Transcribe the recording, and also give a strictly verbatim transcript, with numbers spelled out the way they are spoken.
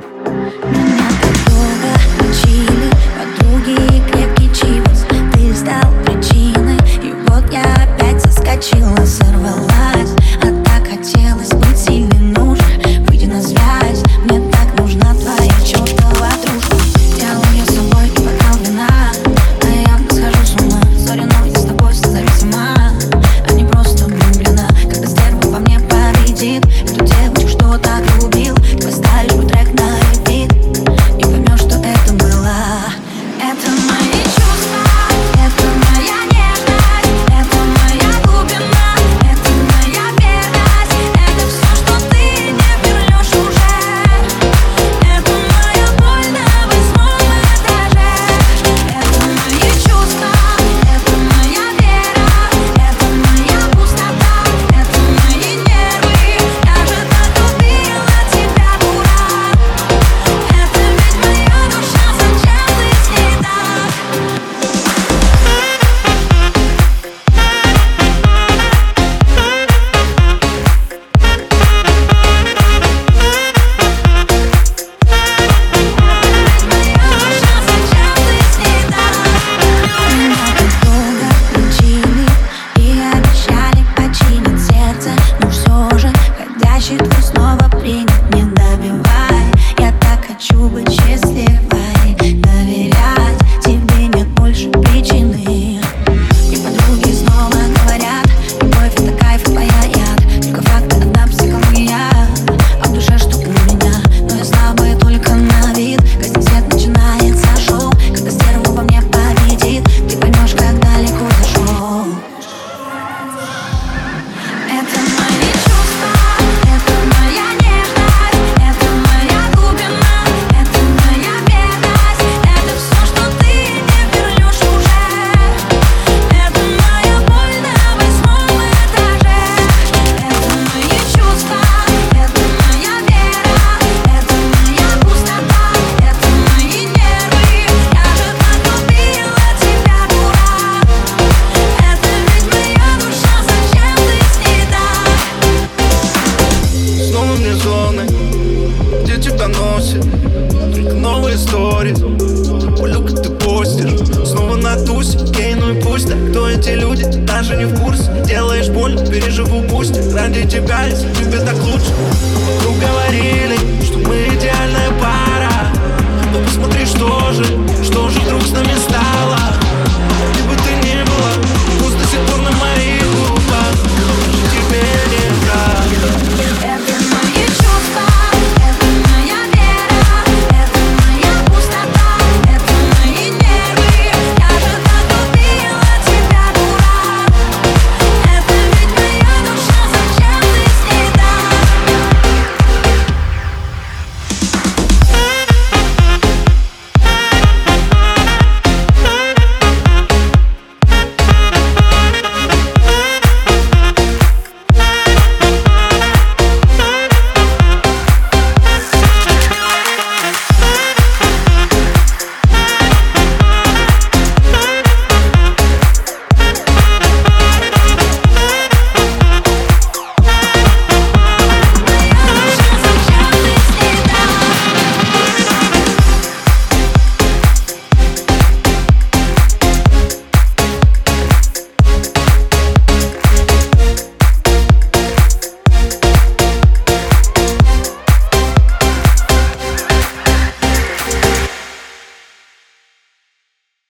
Меня так долго учили подруги и крепкий чивс. Ты стал причиной, и вот я опять соскочила, сорвалась. А так хотелось быть сильной, нужно выйти на связь. Мне так нужна твоя чертова дружба. Делаю я с собой и бокал вина, а я схожу с ума. Сори, но я с тобой зависима, а не просто влюблена. Когда стерва по мне победит эту девочку, что так любил, ты поставишь мой трек на репит и поймешь, что это было. Это мои чувства, это моя нежность, это моя глубина, это моя верность. Это все, что ты не вернешь уже. Это моя боль на восьмом этаже. Это мои чувства, это моя вера, это моя пустота, это мои нервы. Я же так любила тебя, дурак. Это ведь моя душа, зачем ты с ней так? Меня так долго учили и обещали починить сердце, но все же ходящий твой снова принят. Не добивай, я так хочу быть счастливой, доверять тебе нет больше причины. И подруги снова говорят: любовь — это кайф, и твоя яд. Только факт — одна психология, а в душе что у меня. Но я слабая только на вид. Гаснет свет, начинается шоу. Когда стерва во мне победит, ты поймешь, как далеко зашел. Это мои чувства, это моя нежность, это моя глубина, это моя верность. Это все, что ты не вернешь уже. Это моя боль на восьмом этаже. Это мои чувства, это моя вера, это моя пустота, это мои нервы. Я же так любила тебя, дурак. Это ведь моя душа, зачем ты с ней так? Снова мне зоны, где тебя носит, только новые истории. Улюка, ты постишь, снова на тусе. Ей, ну и пусть, так кто эти люди, ты даже не в курсе. Делаешь больно, переживу пусть ради тебя, если тебе так лучше. Вокруг говорили,